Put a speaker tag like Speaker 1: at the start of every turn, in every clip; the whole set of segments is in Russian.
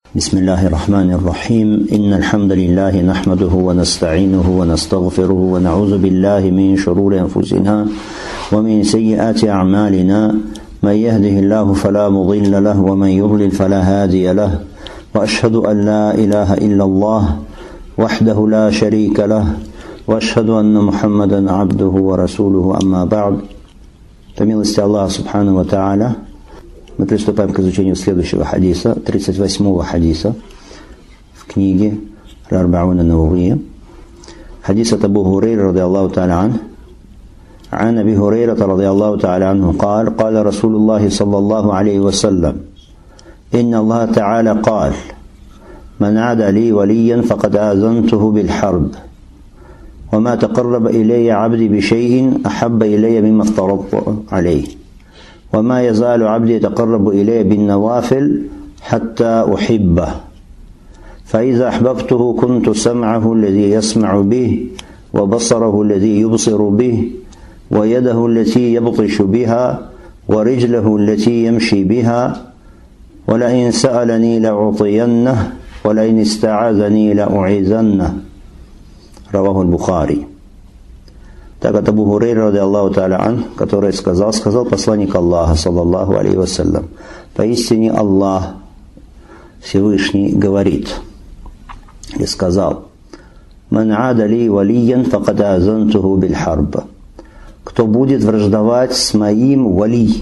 Speaker 1: بسم الله الرحمن الرحيم إن الحمد لله نحمده ونستعينه ونستغفره ونعوذ بالله من شرور أنفسنا ومن سيئات أعمالنا من يهده الله فلا مضل له ومن يضلل فلا هادي له وأشهد أن لا إله إلا الله وحده لا شريك له وأشهد أن محمدا عبده ورسوله أما بعد. По милости Аллаха Субхану ва Тааля мы приступаем к изучению следующего хадиса, 38-го хадиса в книге Ар-Арба'ун ан-Нававийя. Хадис от Абу Хурайры радийаллаху та'аля анху. عن أبي هريرة رضي الله تعالى عنه قال قال رسول الله صلى الله عليه وسلم إن الله تعالى قال من عاد لي وليا فقد آذنته بالحرب وما تقرب إلي عبدي بشيء أحب إلي مما افترضت عليه وما يزال عبدي يتقرب إلي بالنوافل حتى أحبه فإذا أحببته كنت سمعه الذي يسمع به وبصره الذي يبصر به ويده التي يبطش بها ورجله التي يمشي بها ولئن سألني لأعطينه ولئن استعاذني لأعيذنه. Раваху аль-Бухари. Так от Абу Хурайры радийаллаху та'аля анху, который сказал посланник Аллаха саллаллаху алейхи вассалям: поистине Аллах Всевышний говорит и сказал: «Ман ада ли валиян факад азантуху биль харб». Кто будет враждовать с моим вали,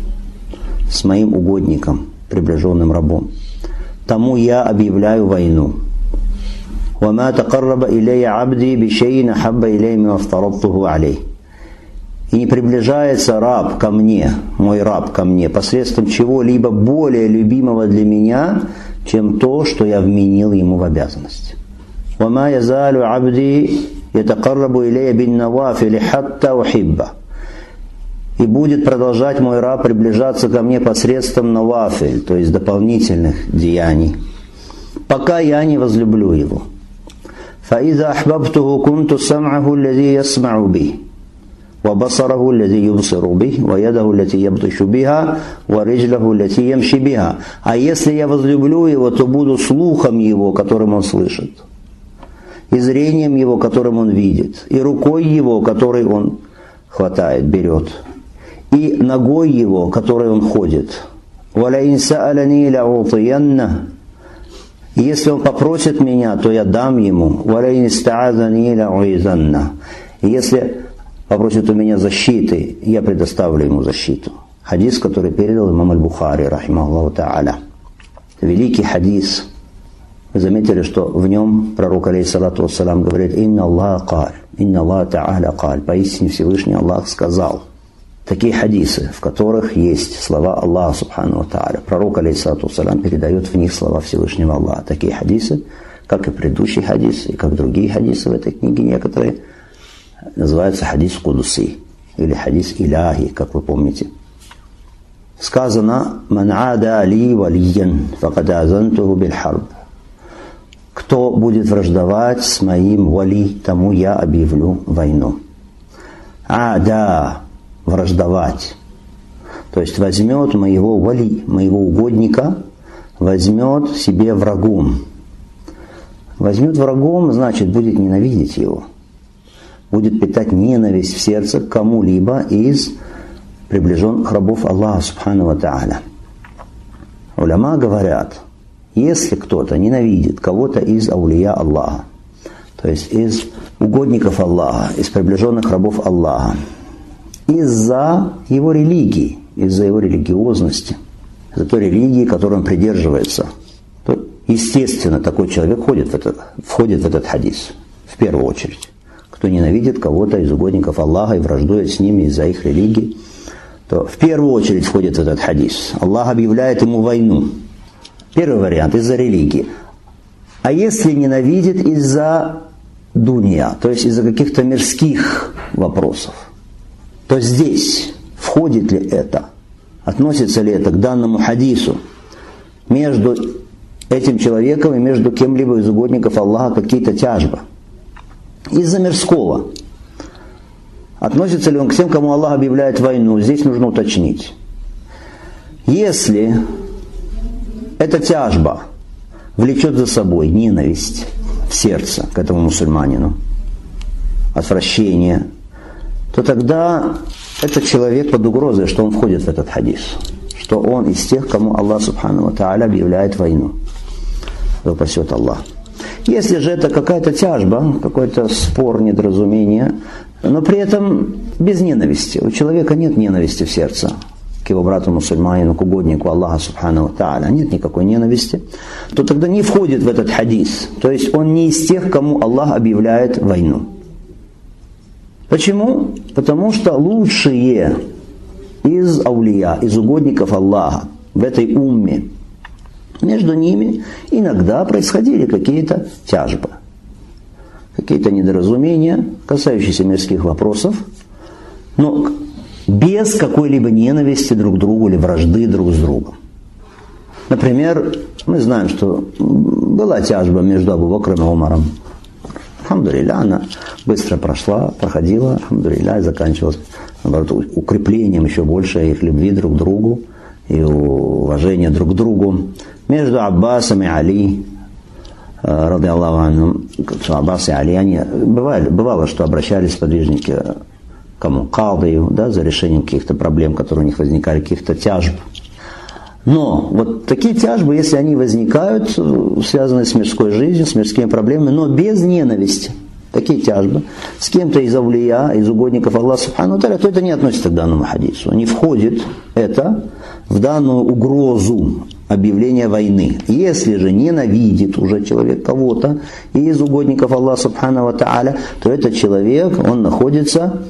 Speaker 1: с моим угодником, приближенным рабом, тому я объявляю войну. وَمَا تَقَرَّبَ إِلَيَّ عَبْدِي بِشَيْءٍ أَحَبَّ إِلَيَّ مِمَّا افْتَرَضْتُهُ عَلَيْهِ. И не приближается раб ко мне, мой раб ко мне, посредством чего-либо более любимого для меня, чем то, что я вменил ему в обязанность. وَمَا يَزَالُ عَبْدِي يَتَقَرَّبُ إِلَيَّ بِالنَّوَافِلِ حَتَّى أُحِبَّهُ. И будет продолжать мой раб приближаться ко мне посредством навафиль, то есть дополнительных деяний, пока я не возлюблю его. فإذا أحببته كنت سمعه الذي يسمع به وبصره الذي يبصر به ويده التي يبطش بها ورجله التي يمشي بها. А если я возлюблю его, то буду слухом его, которым он слышит, и зрением его, которым он видит, и рукой его, которой он хватает, берет, и ногой его, которой он ходит. وَلَئِنْ سَأَلَنِي لَأُعْطِيَنَّهُ. И если он попросит меня, то я дам ему. وَلَئِنِ اسْتَعَاذَنِي لَأُعِيذَنَّهُ. И если попросит у меня защиты, я предоставлю ему защиту. Хадис, который передал имам аль-Бухари, рахимахуллаху та'аля. Великий хадис. Вы заметили, что в нем пророк, алейхиссалату вассалам, говорит: «Инна Аллах каль, инна Аллах та'аля каль». Поистине Всевышний Аллах сказал. Такие хадисы, в которых есть слова Аллаха Субхану ва Тааля. Пророк, алейхиссалату вассалам, передает в них слова Всевышнего Аллаха. Такие хадисы, как и предыдущий хадис, и как другие хадисы в этой книге некоторые, называются хадис кудуси, или хадис иляхи, как вы помните. Сказано: «Ман ада ли валиян, факад азантуху биль харб». Кто будет враждовать с моим вали, тому я объявлю войну. Ада – враждовать. То есть возьмет моего вали, моего угодника, возьмет себе врагом. Возьмет врагом, значит, будет ненавидеть его. Будет питать ненависть в сердце к кому-либо из приближенных рабов Аллаха Субхану ва Тааля. Уляма говорят, если кто-то ненавидит кого-то из аулия Аллаха, то есть из угодников Аллаха, из приближенных рабов Аллаха, из-за его религии, из-за его религиозности, из-за той религии, которой он придерживается, то, естественно, такой человек входит в этот хадис, в первую очередь. Кто ненавидит кого-то из угодников Аллаха и враждует с ними из-за их религии, то в первую очередь входит в этот хадис. Аллах объявляет ему войну. Первый вариант – из-за религии. А если ненавидит из-за дунья, то есть из-за каких-то мирских вопросов, то здесь входит ли это, относится ли это к данному хадису, между этим человеком и между кем-либо из угодников Аллаха какие-то тяжбы. Из-за мирского. Относится ли он к тем, кому Аллах объявляет войну? Здесь нужно уточнить. Если эта тяжба влечет за собой ненависть в сердце к этому мусульманину, отвращение, то тогда этот человек под угрозой, что он входит в этот хадис, что он из тех, кому Аллах Субхану ва Тааля объявляет войну. Да упасет Аллах. Если же это какая-то тяжба, какой-то спор, недоразумение, но при этом без ненависти. У человека нет ненависти в сердце к его брату мусульманину, к угоднику Аллаха Субхану ва Тааля, нет никакой ненависти, то тогда не входит в этот хадис. То есть он не из тех, кому Аллах объявляет войну. Почему? Потому что лучшие из аулия, из угодников Аллаха в этой умме, между ними иногда происходили какие-то тяжбы, какие-то недоразумения, касающиеся мирских вопросов, но без какой-либо ненависти друг к другу или вражды друг с другом. Например, мы знаем, что была тяжба между Абу Бакром и Умаром. Алхамдулилля, она быстро проходила, алхамдулилля, и заканчивалась, наоборот, укреплением еще больше их любви друг к другу и уважения друг к другу. Между Аббасом и Али, ради Аллаху анхум, Аббас и Али, они бывало, что обращались подвижники к кому? Кадию, да, за решением каких-то проблем, которые у них возникали, каких-то тяжб. Но вот такие тяжбы, если они возникают, связанные с мирской жизнью, с мирскими проблемами, но без ненависти, такие тяжбы, с кем-то из аулия, из угодников Аллаха Субхану ва Тааля, то это не относится к данному хадису. Не входит это в данную угрозу объявления войны. Если же ненавидит уже человек кого-то из угодников Аллаха Субхану ва Тааля, то этот человек, он находится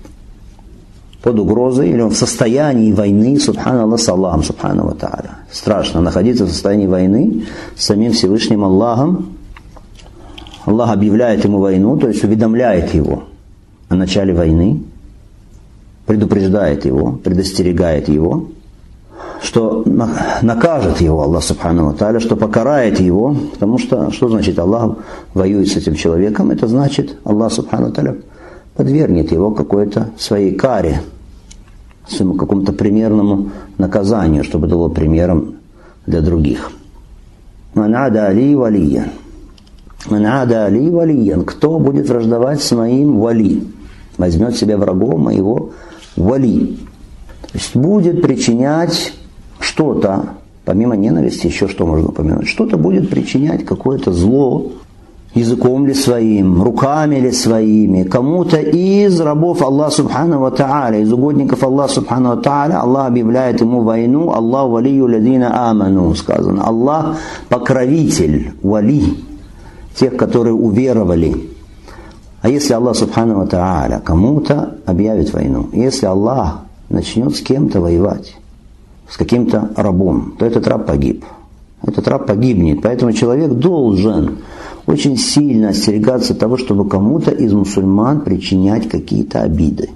Speaker 1: под угрозой, или он в состоянии войны, субханаллах, с Аллахом, субхану ва тааля. Страшно находиться в состоянии войны с самим Всевышним Аллахом. Аллах объявляет ему войну, то есть уведомляет его о начале войны, предупреждает его, предостерегает его, что накажет его Аллах, субхану ва тааля, что покарает его, потому что, что значит Аллах воюет с этим человеком? Это значит, Аллах, субхану ва тааля, подвергнет его какой-то своей каре, своему какому-то примерному наказанию, чтобы это было примером для других. «Ман ада али валиян». «Ман ада али валиян». Кто будет враждовать с моим вали? Возьмет себе врагом моего вали. То есть будет причинять что-то, помимо ненависти, еще что можно упомянуть, что-то будет причинять какое-то зло, языком ли своим, руками ли своими, кому-то из рабов Аллаха Субхану ва Тааля, из угодников Аллаха Субхану ва Тааля, Аллах объявляет ему войну, Аллах валию ладина аману, сказано. Аллах покровитель, вали, тех, которые уверовали. А если Аллах Субхану ва Тааля кому-то объявит войну, если Аллах начнет с кем-то воевать, с каким-то рабом, то этот раб погиб. Этот раб погибнет. Поэтому человек должен очень сильно остерегаться того, чтобы кому-то из мусульман причинять какие-то обиды.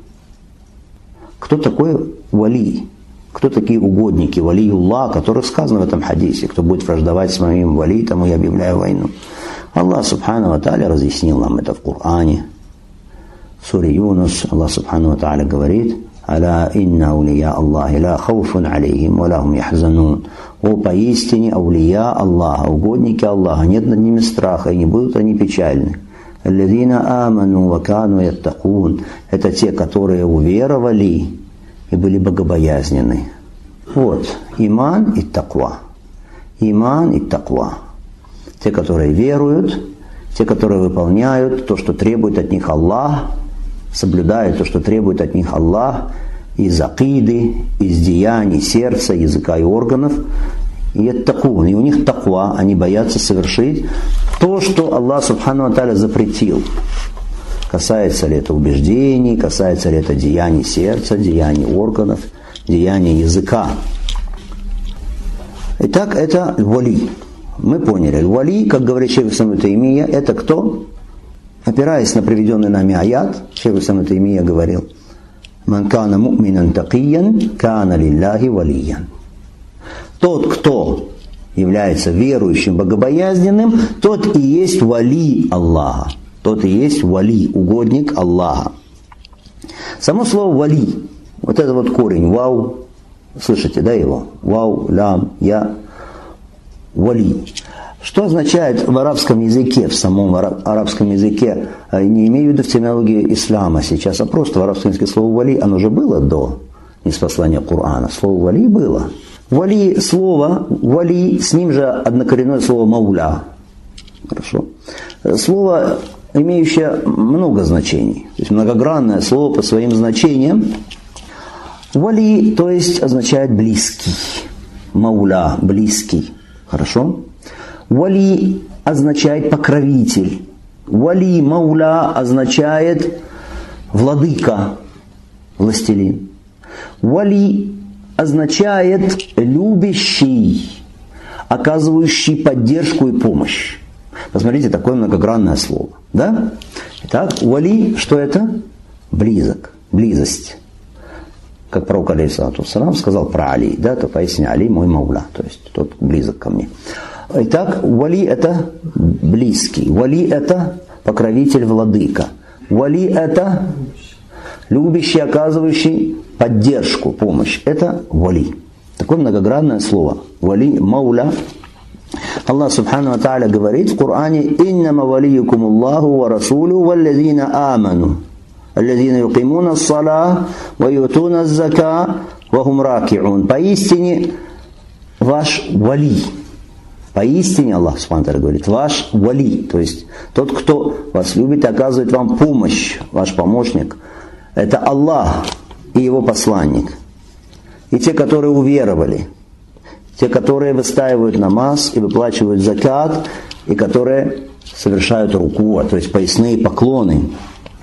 Speaker 1: Кто такой вали? Кто такие угодники? Валиюллах, о которых сказано в этом хадисе. Кто будет враждовать с моим вали, тому я объявляю войну. Аллах Субхану ва Тааля разъяснил нам это в Коране. В суре Юнус Аллах Субхану ва Тааля говорит: «Аля инна аулия Аллахи ла хауфун алейхим ва ла хум яхзанун». О, поистине аулия Аллаха, угодники Аллаха, нет над ними страха, и не будут они печальны. «Аллазина аману ва кану яттакун». Это те, которые уверовали и были богобоязненны. Вот, иман и таква. Иман и таква. Те, которые веруют, те, которые выполняют то, что требует от них Аллах, соблюдают то, что требует от них Аллах, из акиды, из деяний, сердца, языка и органов. И это такун. И у них таква, они боятся совершить то, что Аллах Субхану ва Тааля запретил. Касается ли это убеждений, касается ли это деяний сердца, деяний органов, деяний языка. Итак, это вали. Мы поняли. Вали, как говорит шейх ибн Таймия, это кто? Опираясь на приведенный нами аят, шейх ибн Таймия говорил: «Ман кана му'минан такиян, кана лилляхи валиян». Тот, кто является верующим, богобоязненным, тот и есть вали Аллаха. Тот и есть вали, угодник Аллаха. Само слово вали, вот это вот корень, вау, слышите, да, его? Вау, лям, я, вали. Что означает в арабском языке, в самом арабском языке, не имею в виду в терминологии ислама сейчас, а просто в арабском языке слово «вали», оно же было до ниспослания Корана. Слово «вали» было. Вали, слово «вали», с ним же однокоренное слово «мауля». Хорошо. Слово, имеющее много значений, то есть многогранное слово по своим значениям. Вали, то есть означает близкий. Мауля, близкий. Хорошо. Вали означает покровитель. Вали, мауля означает владыка, властелин. Вали означает любящий, оказывающий поддержку и помощь. Посмотрите, такое многогранное слово. Да? Итак, вали, что это? Близок, близость. Как пророк алейхиссалату вассалам сказал про Али, да, то пояснял: Али мой мауля, то есть тот близок ко мне. Итак, вали это близкий, вали это покровитель, владыка, вали это любящий, оказывающий поддержку, помощь. Это вали. Такое многогранное слово. Вали, мауля. Аллах субхану ва тааля говорит в Коране: «Иннама валиюкум Аллаху ва расулю валлазина аману, аллазина юкимуна ас-салах ва ютуна аз-зака ва хум ракиун». Поистине ваш вали. Поистине Аллах субхану ва тааля говорит: ваш вали, то есть тот, кто вас любит и оказывает вам помощь, ваш помощник, это Аллах и его посланник. И те, которые уверовали, те, которые выстаивают намаз и выплачивают закат, и которые совершают руку, то есть поясные поклоны.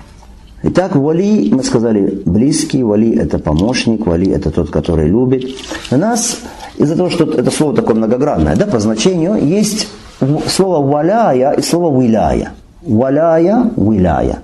Speaker 1: Итак, вали, мы сказали, близкий, вали это помощник, вали это тот, который любит. У нас, из-за того, что это слово такое многогранное, да, по значению, есть слово валяя и слово виляя. Валяя, виляя.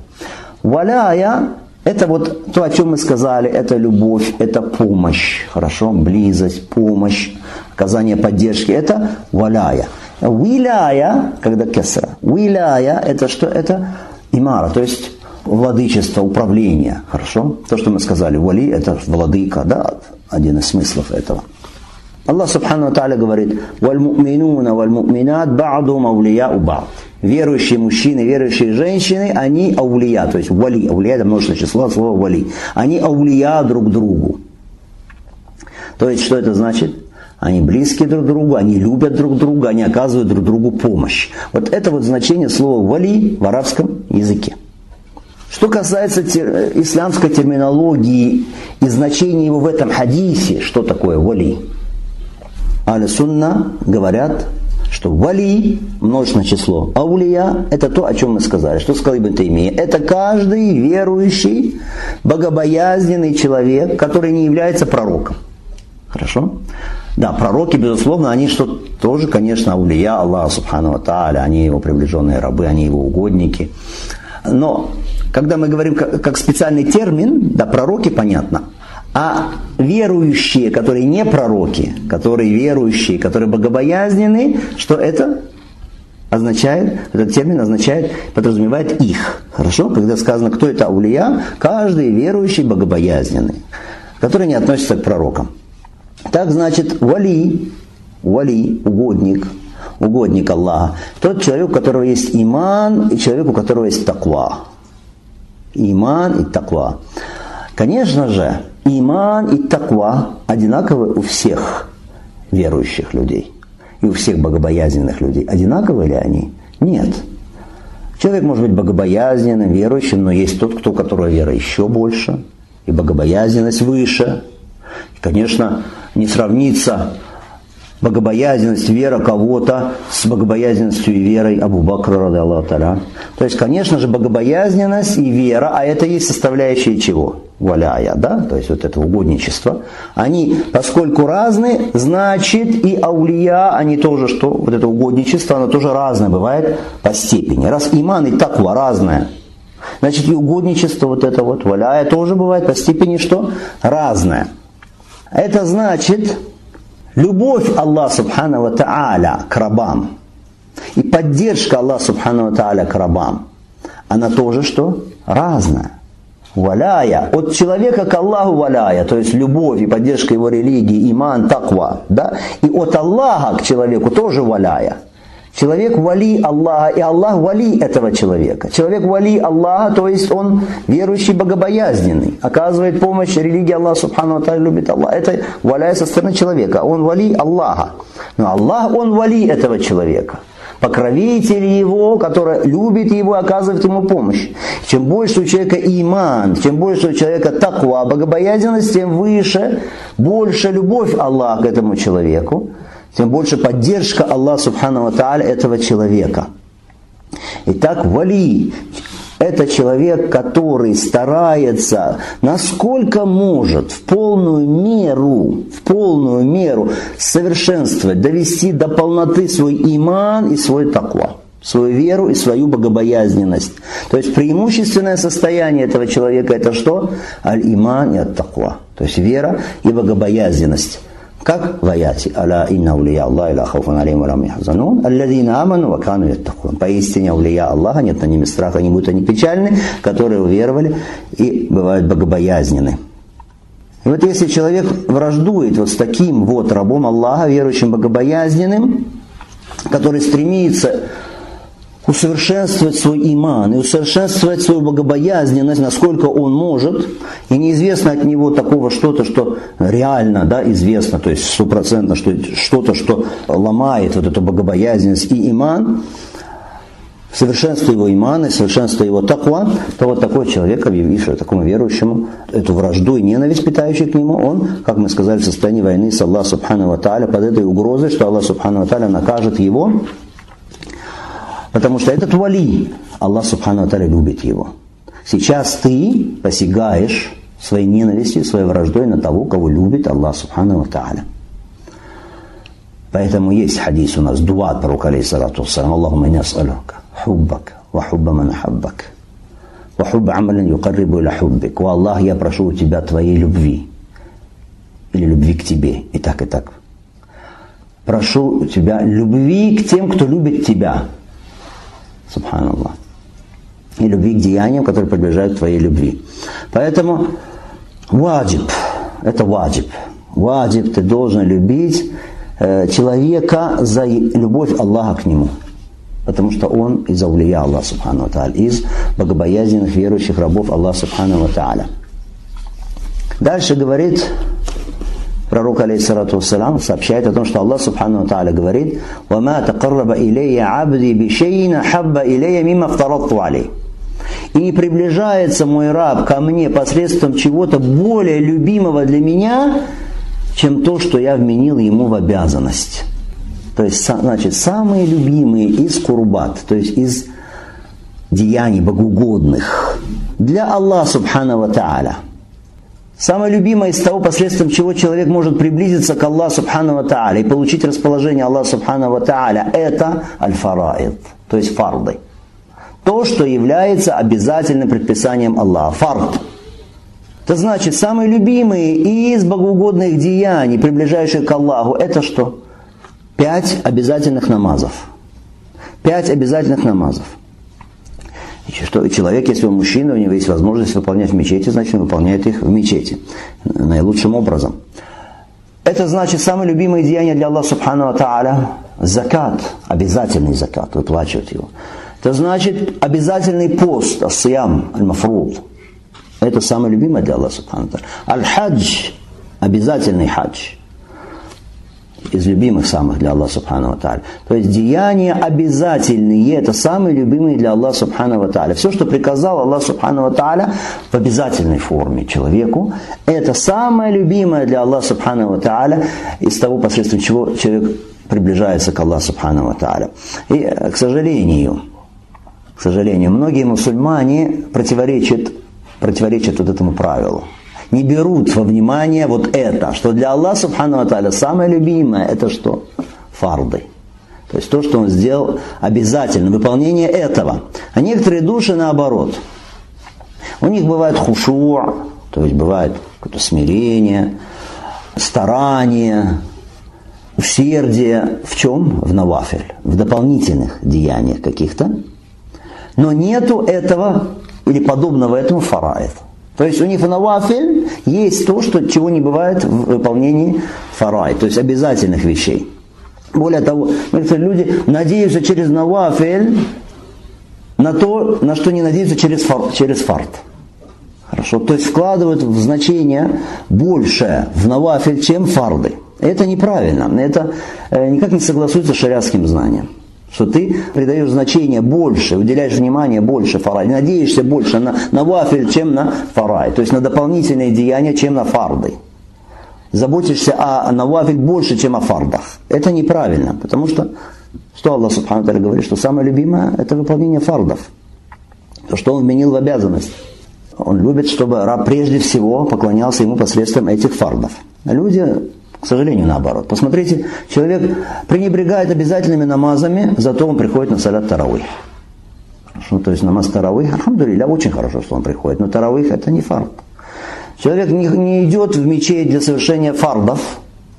Speaker 1: Валяя — это вот то, о чем мы сказали, это любовь, это помощь, хорошо, близость, помощь, оказание поддержки, это валяя. Виляя, когда кесра, виляя, это что? Это имара, то есть владычество, управление, хорошо? То, что мы сказали, вали, это владыка, да, один из смыслов этого. Аллах субхану ва тааля говорит: «Валь-му'минуна валь-му'минат ба'дум аулияу ба'д». Верующие мужчины, верующие женщины, они аулия, то есть вали. Аулия — это множественное число, слово вали. Они аулия друг другу. То есть, что это значит? Они близки друг к другу, они любят друг друга, они оказывают друг другу помощь. Вот это вот значение слова вали в арабском языке. Что касается исламской терминологии и значения его в этом хадисе, что такое вали? Ахлю сунна говорят, что вали, множественное число, аулия, это то, о чем мы сказали. Что сказал Ибн Таймия? Это каждый верующий, богобоязненный человек, который не является пророком. Хорошо? Да, пророки, безусловно, они что тоже, конечно, аулия Аллаха субхану ва тааля, они его приближенные рабы, они его угодники. Но когда мы говорим как специальный термин, да, пророки, понятно. А верующие, которые не пророки, которые верующие, которые богобоязненные, что это означает? Этот термин означает, подразумевает их. Хорошо? Когда сказано, кто это аулия, каждый верующий богобоязненный, который не относится к пророкам. Так значит, вали, угодник, угодник Аллаха, тот человек, у которого есть иман, и человек, у которого есть таква. Иман и таква. Конечно же, иман и таква одинаковы у всех верующих людей. И у всех богобоязненных людей. Одинаковы ли они? Нет. Человек может быть богобоязненным, верующим, но есть тот, у которого вера еще больше, и богобоязненность выше. И, конечно, не сравнится богобоязненность, вера кого-то с богобоязненностью и верой Абу Бакра, ради Аллаху та'аля. То есть, конечно же, богобоязненность и вера, а это есть составляющие чего? Валяя, да? То есть, вот это угодничество. Они, поскольку разные, значит, и аулия, они тоже, что? Вот это угодничество, оно тоже разное бывает по степени. Раз иман и таква разное, значит, и угодничество, вот это вот, валяя, тоже бывает по степени, что? Разное. Это значит, любовь Аллаха субхану ва тааля к рабам и поддержка Аллаха субхану ва тааля к рабам, она тоже что? Разная. Валяя, от человека к Аллаху валяя, то есть любовь и поддержка его религии, иман, таква, да? И от Аллаха к человеку тоже валяя. Человек вали Аллаха, и Аллах вали этого человека. Человек вали Аллаха, то есть он верующий, богобоязненный, оказывает помощь религии Аллаха субхану ва тааля, любит Аллаха. Это валяет со стороны человека. Он вали Аллаха. Но Аллах, он вали этого человека. Покровитель его, который любит его, оказывает ему помощь. Чем больше у человека иман, чем больше у человека таква, богобоязненность, тем выше, больше любовь Аллаха к этому человеку, тем больше поддержка Аллаха субхану ва тааля этого человека. Итак, вали – это человек, который старается, насколько может, в полную меру совершенствовать, довести до полноты свой иман и свой таква, свою веру и свою богобоязненность. То есть преимущественное состояние этого человека – это что? Аль-иман и ат-таква, то есть вера и богобоязненность. Как в аяте «Аля инна улия Аллах ила хауфан алейхим ва лам яхзанун, алладзина аману ва кану яттакун». Поистине улия Аллаха, нет на ними страха, не будут они печальны, которые уверовали и бывают богобоязненны. И вот если человек враждует вот с таким вот рабом Аллаха, верующим, богобоязненным, который стремится усовершенствовать свой иман и усовершенствовать свою богобоязненность, насколько он может, и неизвестно от него такого что-то, что реально, да, известно, то есть 100%, что-то, что ломает вот эту богобоязненность и иман, совершенство его имана, совершенство его таква, то вот такой человек, объявивший такому верующему эту вражду и ненависть, питающий к нему, он, как мы сказали, в состоянии войны с Аллахом субхану ва тааля, под этой угрозой, что Аллах субхану ва тааля накажет его. Потому что этот вали, Аллах субхану ва тааля любит его. Сейчас ты посягаешь своей ненавистью, своей враждой на того, кого любит Аллах субхану ва тааля. Поэтому есть хадис у нас, дуа от пророка алейхиссалату вассалам: Аллахумма инна ас'алука хуббак ва хубба ман ахаббак ва хубба амалан юкаррибу иля хуббик. О Аллах, я прошу у тебя твоей любви или любви к тебе. И так, и так. Прошу у тебя любви к тем, кто любит тебя. Субханаллах. И любви к деяниям, которые приближают к твоей любви. Поэтому ваджиб, это ваджиб. Ваджиб, ты должен любить человека за любовь Аллаха к нему. Потому что он из аулия Аллаха субхану ва тааля, из богобоязненных верующих рабов Аллаха субхану ва тааля. Дальше говорит пророк алейхиссалату вассалам, сообщает о том, что Аллах субхану ва тааля говорит: «Вама тақарраба илейя абди бишейна хабба илейя мимма фтарадту алей». И не приближается мой раб ко мне посредством чего-то более любимого для меня, чем то, что я вменил ему в обязанность. То есть, значит, самые любимые из курбат, то есть из деяний богоугодных для Аллаха субхану ва тааля. Самое любимое из того, посредством чего человек может приблизиться к Аллаху субхану ва тааля и получить расположение Аллаха субхану ва тааля, это аль-фараид, то есть фарды. То, что является обязательным предписанием Аллаха. Фард. Это значит, самые любимые из богоугодных деяний, приближающих к Аллаху, это что? 5 обязательных намазов. 5 обязательных намазов. Что человек, если он мужчина, у него есть возможность выполнять в мечети, значит, он выполняет их в мечети наилучшим образом. Это значит, самое любимое деяние для Аллаха субхану ва тааля – закат, обязательный закат, выплачивать его. Это значит, обязательный пост, ас-сиям, аль-мафруд. Это самое любимое для Аллаха субхану ва тааля. Аль-хадж, обязательный хадж. Из любимых самых для Аллаха субхану ва тааля. То есть деяния обязательные, это самые любимые для Аллаха субхану ва тааля. Все, что приказал Аллах субхану ва тааля в обязательной форме человеку, это самое любимое для Аллаха субхану ва тааля, из того, посредством чего человек приближается к Аллаху субхану ва тааля. И, к сожалению, многие мусульмане противоречат вот этому правилу. Не берут во внимание вот это, что для Аллаха субхану ва тааля самое любимое, это что? Фарды. То есть то, что он сделал обязательно, выполнение этого. А некоторые души наоборот. У них бывает хушур, то есть бывает какое-то смирение, старание, усердие. В чем? В навафиль, в дополнительных деяниях каких-то. Но нету этого или подобного этому фараид. То есть у них в навафиль есть то, чего не бывает в выполнении фараид, то есть обязательных вещей. Более того, люди надеются через навафиль на то, на что не надеются через фард. Хорошо, то есть вкладывают в значение больше в навафиль, чем фарды. Это неправильно, это никак не согласуется с шариатским знанием. Что ты придаешь значение больше, уделяешь внимание больше фарай, надеешься больше на навафиль, чем на фарай, то есть на дополнительные деяния, чем на фарды. Заботишься о навафиль больше, чем о фардах. Это неправильно, потому что Аллах Субхану ва Тааля говорит, что самое любимое это выполнение фардов. То, что Он вменил в обязанность. Он любит, чтобы раб прежде всего поклонялся ему посредством этих фардов. А люди, к сожалению, наоборот. Посмотрите, человек пренебрегает обязательными намазами, зато он приходит на салят таравих. То есть намаз таравих, альхамдулилля, очень хорошо, что он приходит, но таравих это не фард. Человек не идет в мечеть для совершения фардов,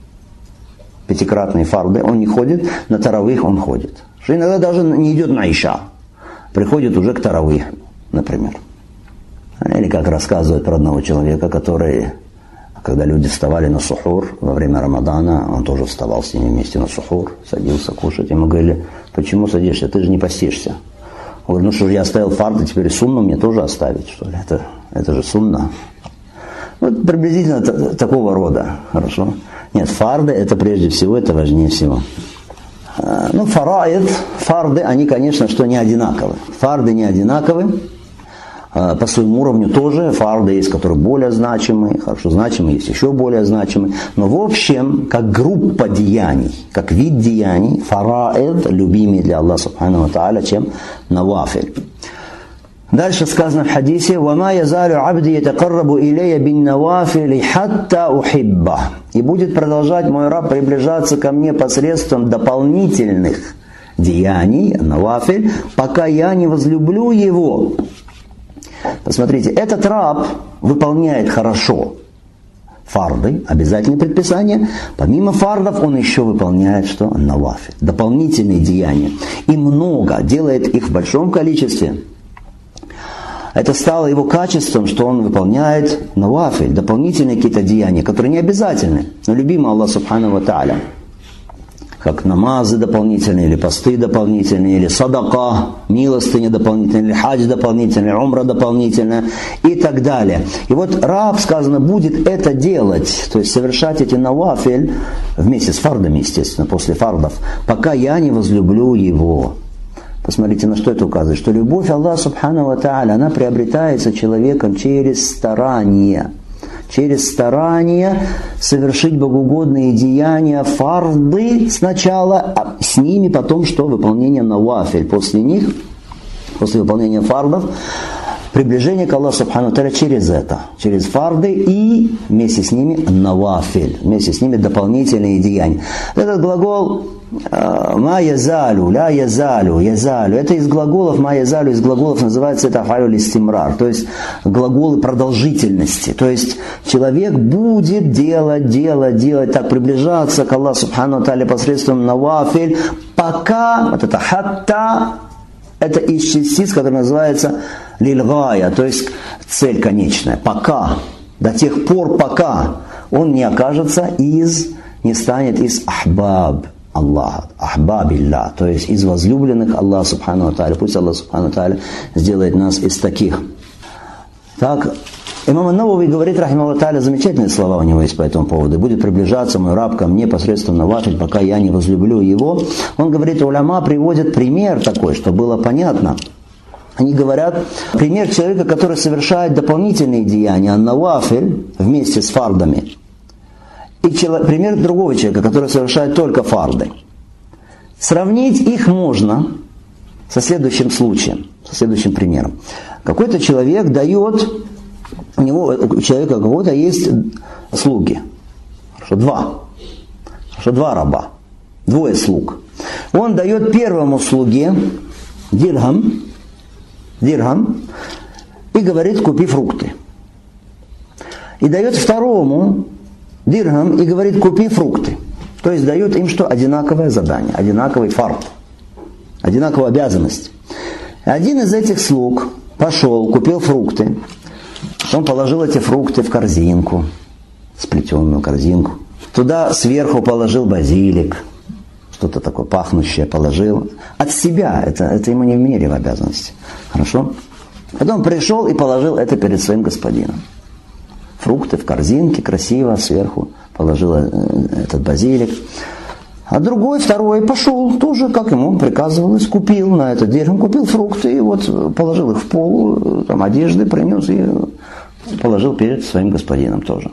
Speaker 1: пятикратные фарды, он не ходит, на таравих он ходит. Что иногда даже не идет на иша, приходит уже к таравих, например. Или как рассказывают про одного человека, который, когда люди вставали на сухур во время Рамадана, он тоже вставал с ними вместе на сухур, садился кушать. Ему говорили, почему садишься, ты же не постишься. Он говорит, ну что же я оставил фарды, теперь сунну мне тоже оставить, что ли? Это же сунна. Вот приблизительно такого рода, хорошо. Нет, фарды это прежде всего, это важнее всего. Ну, фарды, они, конечно, что не одинаковы. Фарды не одинаковы. По своему уровню тоже фарды есть, которые более значимые, хорошо значимые, есть еще более значимые. Но в общем, как группа деяний, как вид деяний, фараид любимее для Аллаха Субхану ва Тааля, чем навафиль. Дальше сказано в хадисе: «Вама язалю абди ятакаррабу илейя бин навафили хатта ухибба». И будет продолжать мой раб приближаться ко мне посредством дополнительных деяний, навафиль, пока я не возлюблю его. Посмотрите, этот раб выполняет хорошо фарды, обязательные предписания. Помимо фардов он еще выполняет что? Навафиль, дополнительные деяния. И много, делает их в большом количестве. Это стало его качеством, что он выполняет навафиль, дополнительные какие-то деяния, которые не обязательны, но любимы Аллах Субхану ва Тааля. Как намазы дополнительные, или посты дополнительные, или садака, милостыня дополнительная, или хадж дополнительная, умра дополнительная и так далее. И вот раб, сказано, будет это делать, то есть совершать эти навафиль вместе с фардами, естественно, после фардов, пока я не возлюблю его. Посмотрите, на что это указывает, что любовь Аллаха Субхану ва Тааля, она приобретается человеком через старание. Через старание совершить богоугодные деяния, фарды сначала, а с ними потом что? Выполнение навафиль. После них, после выполнения фардов, приближение к Аллаху Субхану ва Тааля через это. Через фарды и вместе с ними навафиль. Вместе с ними дополнительные деяния. Этот глагол ма язалю, ля язалю, язалю. Это из глаголов, ма язалю, из глаголов называется это афалю истимрар, то есть глаголы продолжительности. То есть человек будет делать, так приближаться к Аллаху Субхану ва Тааля посредством навафиль, пока, вот это хатта, это из частиц, которая называется лильгая, то есть цель конечная. Пока, до тех пор, пока он не окажется не станет из ахбаб Аллаха, ахбабилля, то есть из возлюбленных Аллаха Субхану ва Тааля. Пусть Аллах Субхану ва Тааля сделает нас из таких. Так, имам ан-Навави говорит, рахимахуллах тааля, замечательные слова у него есть по этому поводу. Будет приближаться мой раб ко мне посредством навафиль, пока я не возлюблю его. Он говорит, уляма приводит пример такой, чтобы было понятно. Они говорят, пример человека, который совершает дополнительные деяния, навафиль, вместе с фардами. И пример другого человека, который совершает только фарды. Сравнить их можно со следующим случаем, со следующим примером. Какой-то человек дает, у человека какого-то есть слуги. Два раба, двое слуг. Он дает первому слуге дирхам и говорит, купи фрукты. И дает второму дирхам и говорит, купи фрукты. То есть дает им что? Одинаковое задание, одинаковый фард, одинаковую обязанность. Один из этих слуг пошел, купил фрукты, потом положил эти фрукты в корзинку, сплетенную корзинку. Туда сверху положил базилик, что-то такое пахнущее положил. От себя, это ему не вменили в обязанности. Хорошо? Потом пришел и положил это перед своим господином. Фрукты в корзинке, красиво, сверху положил этот базилик. А другой, второй, пошел тоже, как ему приказывалось, купил на этот деревом, купил фрукты и вот положил их в пол, там одежды принес и положил перед своим господином тоже.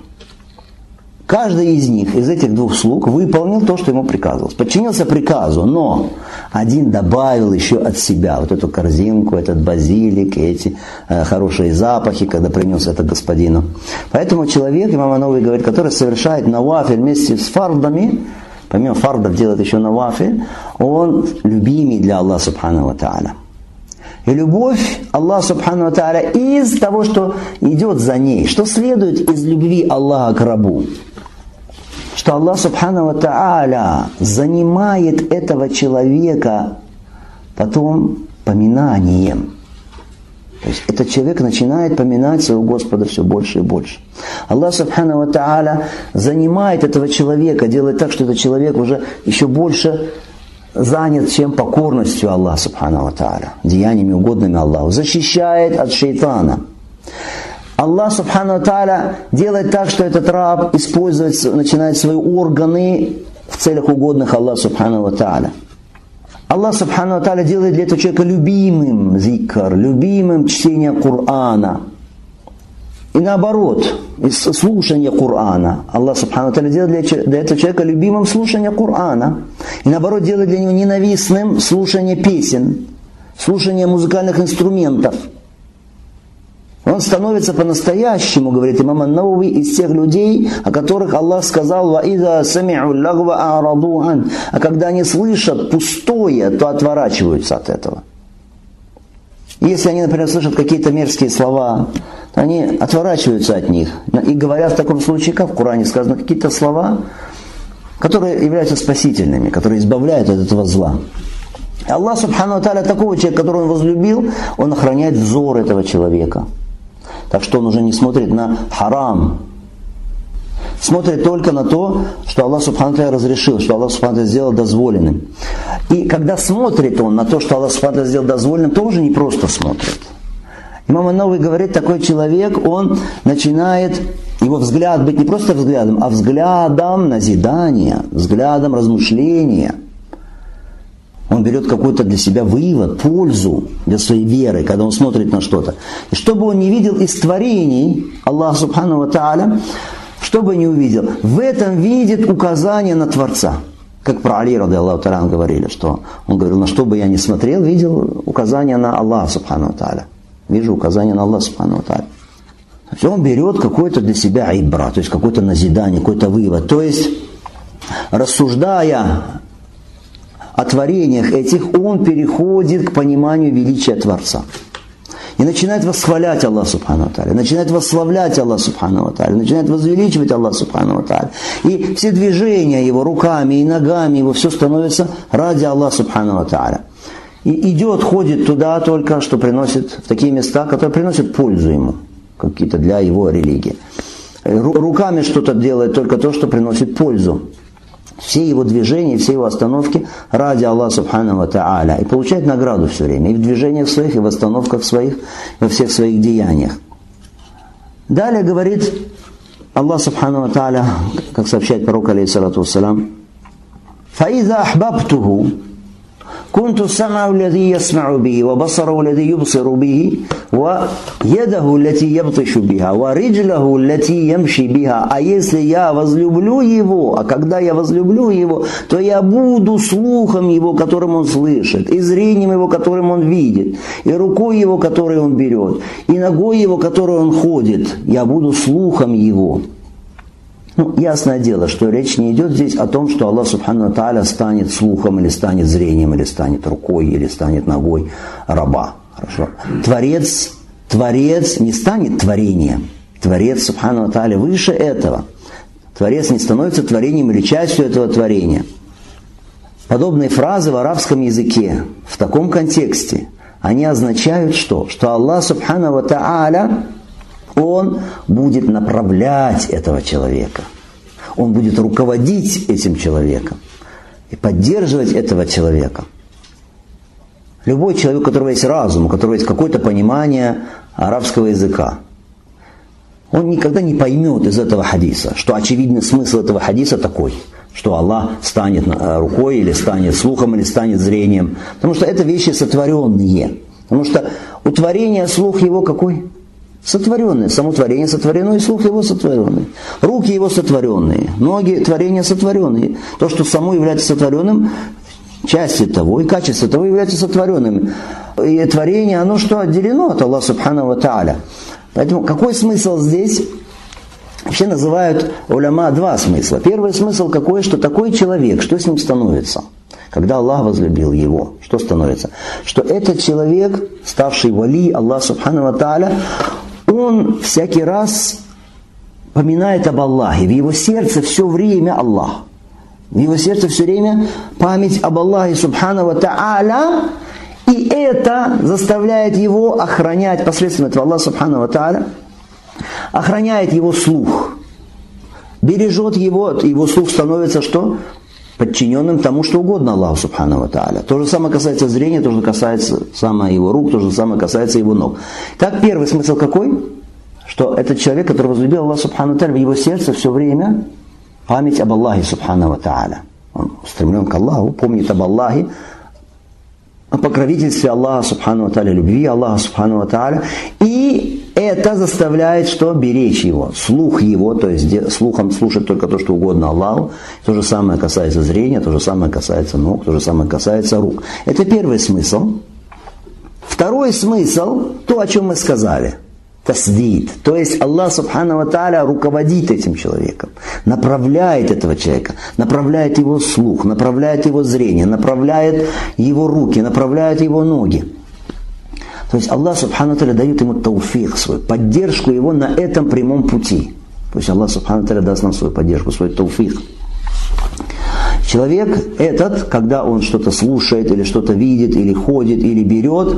Speaker 1: Каждый из них, из этих двух слуг, выполнил то, что ему приказывалось. Подчинился приказу, но один добавил еще от себя вот эту корзинку, этот базилик, эти хорошие запахи, когда принес это господину. Поэтому человек, имам Ан-Навави говорит, который совершает навафиль вместе с фардами, помимо фардов делает еще навафиль, он любимый для Аллаха Субхану ва Тааля. И любовь Аллаха Субхану ва Тааля из того, что идет за ней, что следует из любви Аллаха к рабу. Что Аллах Субхану ва Тааля занимает этого человека потом поминанием. То есть этот человек начинает поминать своего Господа все больше и больше. Аллах Субхану ва Тааля занимает этого человека, делает так, что этот человек уже еще больше занят чем покорностью Аллаха Субхану ва Тааля, деяниями угодными Аллаху, защищает от шейтана. Аллах Субхану ва Тааля делает так, что этот раб начинает свои органы в целях угодных Аллаху Субхану ва Тааля. Аллах Субхану ва Тааля делает для этого человека любимым зикр, любимым чтение Корана. И наоборот, слушание Корана. Аллах Субхану ва Тааля делает для этого человека любимым слушание Корана. И наоборот, делает для него ненавистным слушание песен, слушание музыкальных инструментов. Он становится по-настоящему, говорит имам Ан-Навави, из тех людей, о которых Аллах сказал: «Ваида сами'у лагва а'раду ан». А когда они слышат пустое, то отворачиваются от этого. Если они, например, слышат какие-то мерзкие слова, то они отворачиваются от них. И говорят в таком случае, как в Коране сказано, какие-то слова, которые являются спасительными, которые избавляют от этого зла. И Аллах Субхану ва Тааля такого человека, которого он возлюбил, он охраняет взор этого человека. Так что он уже не смотрит на харам. Смотрит только на то, что Аллах Субхану ва Тааля разрешил, что Аллах Субхану ва Тааля сделал дозволенным. И когда смотрит он на то, что Аллах Субхану ва Тааля сделал дозволенным, тоже не просто смотрит. Имам Ан-Навави говорит, такой человек, он начинает, его взгляд быть не просто взглядом, а взглядом назидания, взглядом размышления. Он берет какой-то для себя вывод, пользу для своей веры, когда он смотрит на что-то. И что бы он не видел из творений Аллаха Субхану ва Тааля, что бы не увидел, в этом видит указание на Творца. Как про Али, ради Аллаху Та'аля, говорили, что он говорил, на что бы я ни смотрел, видел указание на Аллаха Субхану ва Тааля. Вижу указание на Аллаха Субхану ва Тааля. То есть он берет какой-то для себя айбра, то есть какое-то назидание, какой-то вывод. То есть, рассуждая о творениях этих, он переходит к пониманию величия Творца. И начинает восхвалять Аллаха Субхану ва Тааля, начинает восславлять Аллаха Субхану ва Тааля, начинает возвеличивать Аллаха Субхану ва Тааля. И все движения его руками и ногами, его все становится ради Аллаха Субхану ва Тааля. И идет, ходит туда только, что приносит, в такие места, которые приносят пользу ему, какие-то для его религии. Руками что-то делает только то, что приносит пользу. Все его движения, все его остановки ради Аллаха Субхану ва Тааля. И получает награду все время. И в движениях своих, и в остановках своих, во всех своих деяниях. Далее говорит Аллах Субхану ва Тааля, как сообщает пророк, алейхиссалату вассалам: «Фаиза ахбабтуху كنت السمع الذي يسمع به وبصره الذي يبصر به ويده التي يبطش بها ورجله التي يمشي بها». А если я возлюблю его, а когда я возлюблю его, то я буду слухом его, которым он слышит, и зрением его, которым он видит, и рукой его, которой он берет, и ногой его, которой он ходит. Я буду слухом его. Ясное дело, что речь не идет здесь о том, что Аллах Субхану ва Тааля станет слухом, или станет зрением, или станет рукой, или станет ногой раба. Хорошо. Творец не станет творением. Творец Субхану ва Тааля выше этого. Творец не становится творением или частью этого творения. Подобные фразы в арабском языке в таком контексте, они означают что? Что Аллах Субхану ва Тааля, он будет направлять этого человека. Он будет руководить этим человеком. и поддерживать этого человека. Любой человек, у которого есть разум, у которого есть какое-то понимание арабского языка, он никогда не поймет из этого хадиса, что очевидный смысл этого хадиса такой, что Аллах станет рукой, или станет слухом, или станет зрением. Потому что это вещи сотворенные. Потому что у творения слух его какой? Сотворенный. Само творение сотворено, и слух его сотворенный. Руки его сотворенные, ноги творения сотворенные. То, что само является сотворенным, части того и качество того являются сотворенными. И творение, оно что, отделено от Аллаха Субхану ва Тааля. Поэтому какой смысл здесь? Вообще называют уляма два смысла. Первый смысл какой, что такой человек, что с ним становится? Когда Аллах возлюбил его, что становится? Что этот человек, ставший вали Аллаха Субхану ва Тааля, он всякий раз поминает об Аллахе. В его сердце все время Аллах. В его сердце все время память об Аллахе Субхану ва Тааля. И это заставляет его охранять, посредством этого Аллаха Субхану ва Тааля, охраняет его слух, бережет его слух становится что? Подчиненным тому, что угодно Аллаху Субхану ва Тааля. То же самое касается зрения, то же касается самого его рук, то же самое касается его ног. Так, первый смысл какой? Что этот человек, который возлюбил Аллаха Субхану ва Тааля, в его сердце все время память об Аллахе Субхану ва Тааля. Он устремлен к Аллаху, помнит об Аллахе, о покровительстве Аллаха Субхану ва Тааля, любви Аллаха Субхану ва Тааля. И это заставляет что? Беречь его, слух его, то есть слухом слушать только то, что угодно Аллаху. То же самое касается зрения, то же самое касается ног, то же самое касается рук. Это первый смысл. Второй смысл, то, о чем мы сказали. Тасдид. То есть Аллах Субхану ва Тааля руководит этим человеком, направляет этого человека, направляет его слух, направляет его зрение, направляет его руки, направляет его ноги. То есть Аллах Субхану ва Тааля дает ему тауфик свой, поддержку его на этом прямом пути. Пусть Аллах Субхану ва Тааля даст нам свою поддержку, свой тауфик. Человек этот, когда он что-то слушает, или что-то видит, или ходит, или берет,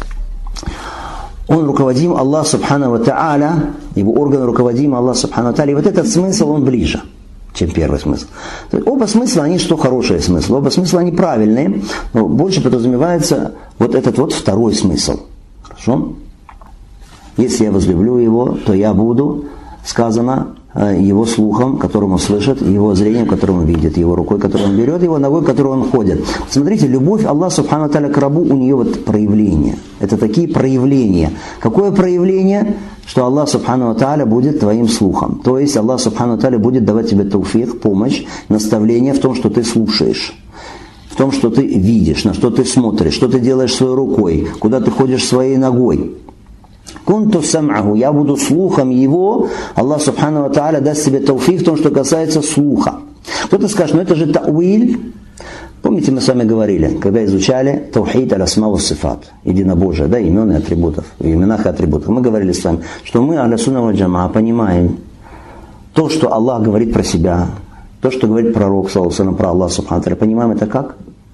Speaker 1: он руководим Аллах Субхану ва Тааля, его органы руководим Аллах Субхану ва Тааля. И вот этот смысл, он ближе, чем первый смысл. Оба смысла, они что хорошие смыслы, оба смысла, они правильные, но больше подразумевается вот этот вот второй смысл. Хорошо? Если я возлюблю его, то я буду, сказано, его слухом, которым он слышит, его зрением, которым он видит, его рукой, которую он берет, его ногой, которую он ходит. Смотрите, любовь Аллаха Субхану ва Тааля к рабу, у нее вот проявления. Это такие проявления. Какое проявление? Что Аллах Субхану ва Тааля будет твоим слухом. То есть Аллах Субхану ва Тааля будет давать тебе тауфик, помощь, наставление в том, что ты слушаешь, в том, что ты видишь, на что ты смотришь, что ты делаешь своей рукой, куда ты ходишь своей ногой. Кунту сам'аху, я буду слухом его. Аллах Субхану ва Тааля даст себе тауфик в том, что касается слуха. Кто-то скажет, это же тауиль. Помните, мы с вами говорили, когда изучали таухид аль-асма ва сифат, единобожие, да, имен и атрибутов, в именах и атрибутах. Мы говорили с вами, что мы, ахлю сунна валь джамаа, понимаем то, что Аллах говорит про себя, то, что говорит пророк, саллаллаху алейхи ва саллям, про Аллаха Субхану ва Тааля, понимаем это как?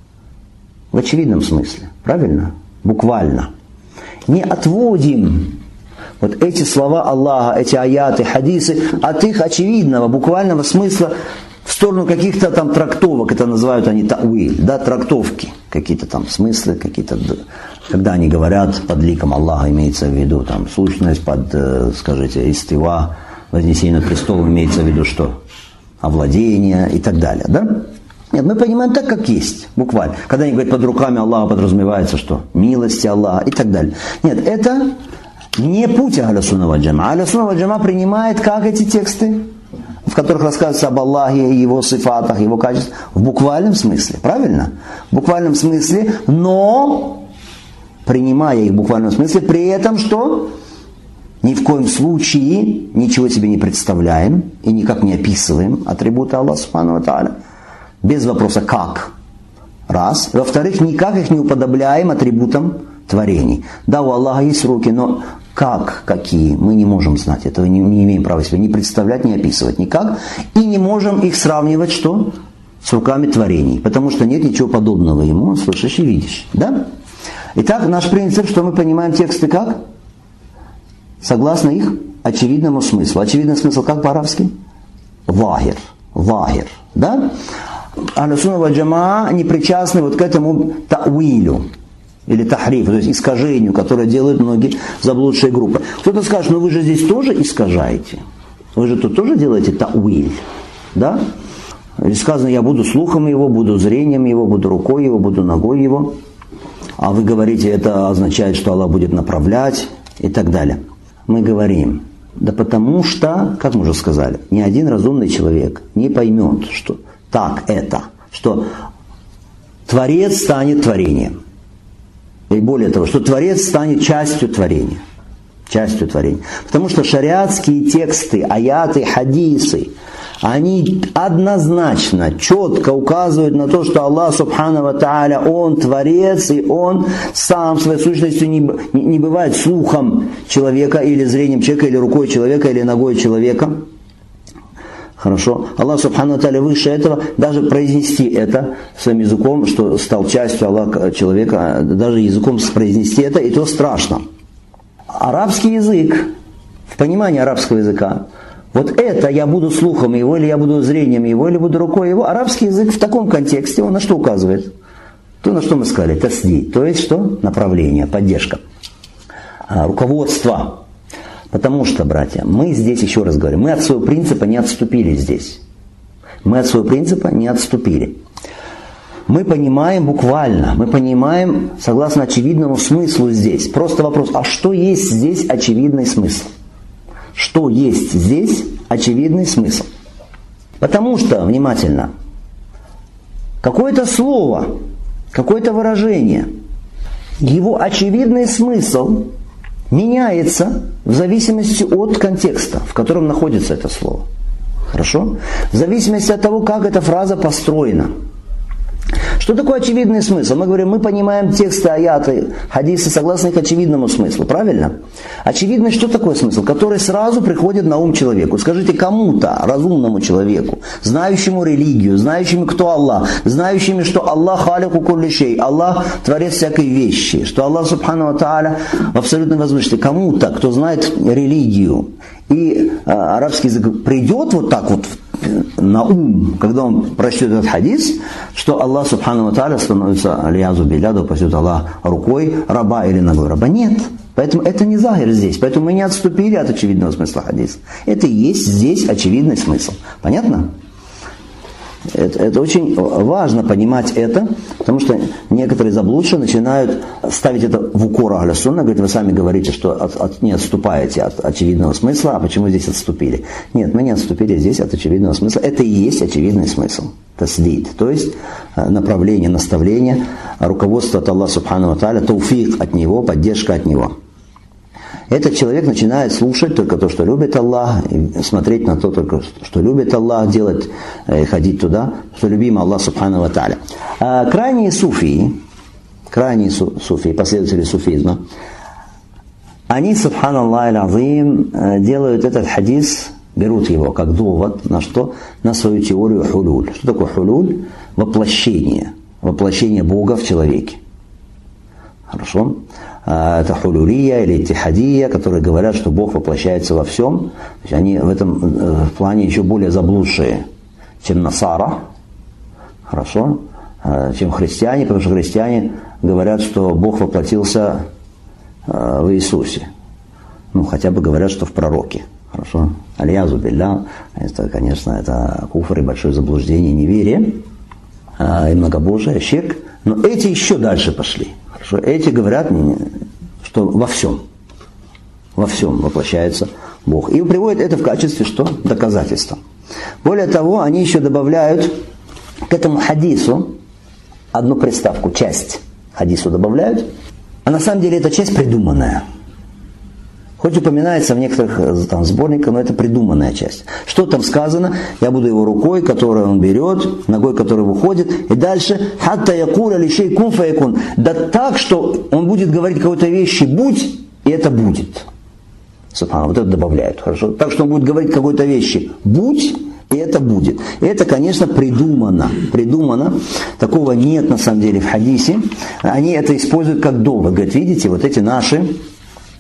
Speaker 1: В очевидном смысле, правильно? Буквально. Не отводим вот эти слова Аллаха, эти аяты, хадисы от их очевидного, буквального смысла в сторону каких-то там трактовок. Это называют они тауиль, да, трактовки. Какие-то там смыслы, какие-то, когда они говорят под ликом Аллаха, имеется в виду там сущность, под, скажите, истива, вознесение над престолом, имеется в виду что? Овладение и так далее, да? Нет, мы понимаем так, как есть, буквально. Когда они говорят под руками Аллаха, подразумевается что? Милости Аллаха и так далее. Нет, это не путь ахлю сунна валь джамаа. Ахлю сунна валь джамаа принимает как эти тексты, в которых рассказывается об Аллахе, его сифатах, его качествах, в буквальном смысле, правильно? В буквальном смысле, но принимая их в буквальном смысле, при этом что? Ни в коем случае ничего себе не представляем и никак не описываем атрибуты Аллаха Субхану ва Тааля. Без вопроса «как?». Раз. Во-вторых, никак их не уподобляем атрибутам творений. Да, у Аллаха есть руки, но как, какие, мы не можем знать. Этого не имеем права себе ни представлять, ни описывать никак. И не можем их сравнивать, что? С руками творений. Потому что нет ничего подобного ему, слышишь и видишь. Да? Итак, наш принцип, что мы понимаем тексты как? Согласно их очевидному смыслу. Очевидный смысл как по-арабски? Вахир. Вахир. Да? Ахлю сунна валь джамаа не причастны вот к этому та'вилю или тахрифу, то есть искажению, которое делают многие заблудшие группы. Кто-то скажет, ну вы же здесь тоже искажаете. Вы же тут тоже делаете та'виль. Да? Или сказано, я буду слухом его, буду зрением его, буду рукой его, буду ногой его. А вы говорите, это означает, что Аллах будет направлять и так далее. Мы говорим, да потому что, как мы уже сказали, ни один разумный человек не поймет, что так это, что Творец станет творением. И более того, что Творец станет частью творения. Частью творения. Потому что шариатские тексты, аяты, хадисы, они однозначно, четко указывают на то, что Аллах Субхану ва Тааля, Он Творец, и Он сам своей сущностью не бывает слухом человека, или зрением человека, или рукой человека, или ногой человека. Хорошо. Аллах Субхану ва Тааля выше этого, даже произнести это своим языком, что стал частью Аллаха человека, даже языком произнести это, и то страшно. Арабский язык, в понимании арабского языка, вот это я буду слухом его, или я буду зрением его, или буду рукой его. Арабский язык в таком контексте, он на что указывает? То, на что мы сказали, тасдид, то есть что? Направление, поддержка, руководство. Потому что, братья, мы здесь, еще раз говорю, мы от своего принципа не отступили здесь. Мы от своего принципа не отступили. Мы понимаем буквально, мы понимаем согласно очевидному смыслу здесь. Просто вопрос, а что есть здесь очевидный смысл? Что есть здесь очевидный смысл? Потому что, внимательно, какое-то слово, какое-то выражение, его очевидный смысл меняется в зависимости от контекста, в котором находится это слово. Хорошо? В зависимости от того, как эта фраза построена. Что такое очевидный смысл? Мы говорим, мы понимаем тексты, аяты, хадисы согласно их очевидному смыслу. Правильно? Очевидно, что такое смысл? Который сразу приходит на ум человеку. Скажите кому-то, разумному человеку, знающему религию, знающему, кто Аллах, знающему, что Аллах халику кулли шей, Аллах творец всякой вещи, что Аллах Субхану ва Тааля в абсолютной возвышенности. Кому-то, кто знает религию и арабский язык, придет вот так вот на ум, когда он прочтет этот хадис, что Аллах Субхану ва Тааля становится, алиязу билля, да упасет Аллах, рукой раба или ногой раба. Нет. Поэтому это не захир здесь. Поэтому мы не отступили от очевидного смысла хадиса. Это и есть здесь очевидный смысл. Понятно? Это очень важно понимать это, потому что некоторые заблудшие начинают ставить это в укор ахлю сунна, говорят, вы сами говорите, что не отступаете от очевидного смысла, а почему здесь отступили? Нет, мы не отступили здесь от очевидного смысла, это и есть очевидный смысл. Таслид, то есть направление, наставление, руководство от Аллаха Субхану ва Тааля, тауфик от Него, поддержка от Него. Этот человек начинает слушать только то, что любит Аллах, и смотреть на то, только что любит Аллах, делать, ходить туда, что любимо Аллах Субхану ва Тааля. Крайние суфии, последователи суфизма, они, субханаллах аль-азим, делают этот хадис, берут его как довод на что? На свою теорию хулуль. Что такое хулуль? Воплощение Бога в человеке. Хорошо? Это хулюрия или иттихадия, которые говорят, что Бог воплощается во всем. То есть они в этом плане еще более заблудшие, чем насара, хорошо, чем христиане, потому что христиане говорят, что Бог воплотился в Иисусе. Ну, хотя бы говорят, что в пророке. Хорошо? Алиязу билля, это, конечно, это куфр и большое заблуждение, неверие, и многобожие, ширк. Но эти еще дальше пошли. Хорошо? Эти говорят, что во всем воплощается Бог. И приводят это в качестве что? Доказательства. Более того, они еще добавляют к этому хадису одну приставку, часть хадису добавляют, а на самом деле эта часть придуманная. Хоть упоминается в некоторых там сборниках, но это придуманная часть. Что там сказано? Я буду его рукой, которую он берет, ногой, которая выходит, и дальше хатта якуля лишей кун фаякун. Да так, что он будет говорить какой-то вещи будь, и это будет. Субхана, вот это добавляют, хорошо? Так что он будет говорить какой-то вещи будь, и это будет. И это, конечно, придумано. Такого нет на самом деле в хадисе. Они это используют как довод. Говорят, видите, вот эти наши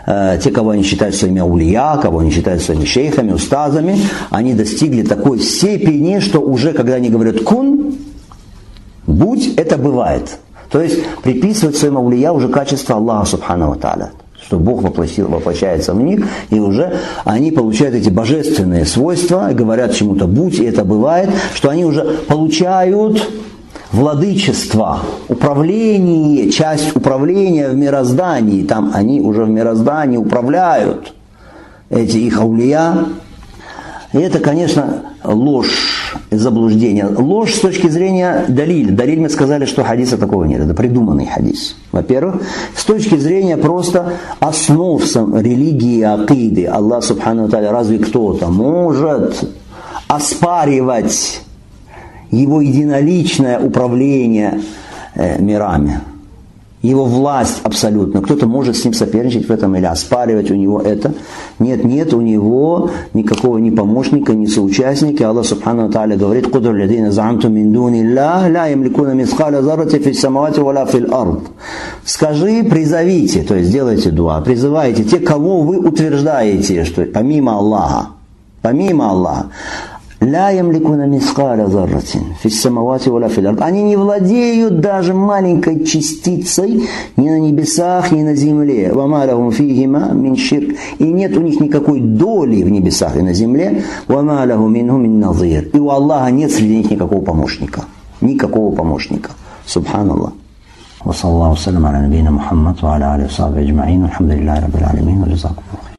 Speaker 1: те, кого они считают своими аулия, кого они считают своими шейхами, устазами, они достигли такой степени, что уже когда они говорят «кун», «будь», это бывает. То есть приписывать своим аулия уже качество Аллаха субхану ва тааля, что Бог воплощается в них, и уже они получают эти божественные свойства, и говорят чему-то «будь», и это бывает, что они уже получают владычество, управление, часть управления в мироздании. Там они уже в мироздании управляют, эти их аулия. И это, конечно, ложь и заблуждение. Ложь с точки зрения далиль. Далиль мы сказали, что хадиса такого нет. Это придуманный хадис. Во-первых, с точки зрения просто основ религии, акиды. Аллах субхану ва тааля, разве кто-то может оспаривать его единоличное управление мирами, его власть абсолютно? Кто-то может с ним соперничать в этом или оспаривать у него это? Нет у него никакого ни помощника, ни соучастника. Аллах субхану ва тааля говорит: «Кудру лядина заамту мин дуни Аллах, ла ямликуна мисхаля заррати фи самавати ва ла фил ард». Скажи, призовите, то есть сделайте дуа, призывайте те, кого вы утверждаете, что помимо Аллаха, «Ля ямликуна мисхаля зарратин фис самавати ва ла фил ард». Они не владеют даже маленькой частицей ни на небесах, ни на земле. «Ва ма лахум фихима мин ширк». И нет у них никакой доли в небесах и на земле. «Ва ма лаху минху мин назир». И у Аллаха нет среди них никакого помощника. Субханаллах. Ва саллаллаху салям аля набийна Мухаммад ва аля алихи ва сахбихи аджмаин. Алхамдулиллахи раббил алямин. Ва джазакумуллах.